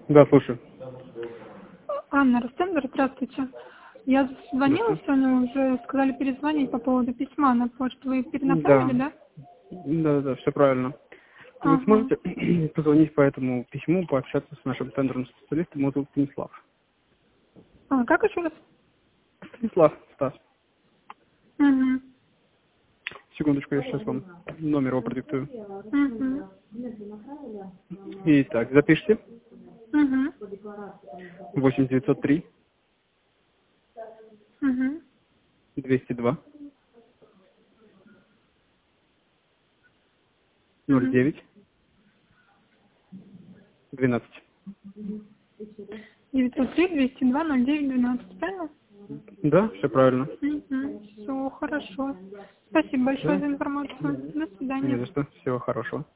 Да, слушаю. Анна Ростендер, здравствуйте. Я звонила Здравствуйте. сегодня, уже сказали перезвонить по поводу письма на почту. Вы перенаправили, Да. да? Да, все правильно. Вы Ага. сможете позвонить по этому письму, пообщаться с нашим тендерным специалистом, его зовут Станислав. А, как еще раз? Станислав, Стас. Угу. Секундочку, я сейчас вам номер его продиктую. Угу. Итак, запишите. Угу. 8903 Угу. 202 Угу. 09 12. 903-202-09-12, правильно? Да, все правильно. Угу. Все, хорошо. Спасибо большое Да? за информацию. До Не свидания. за что. Всего хорошего.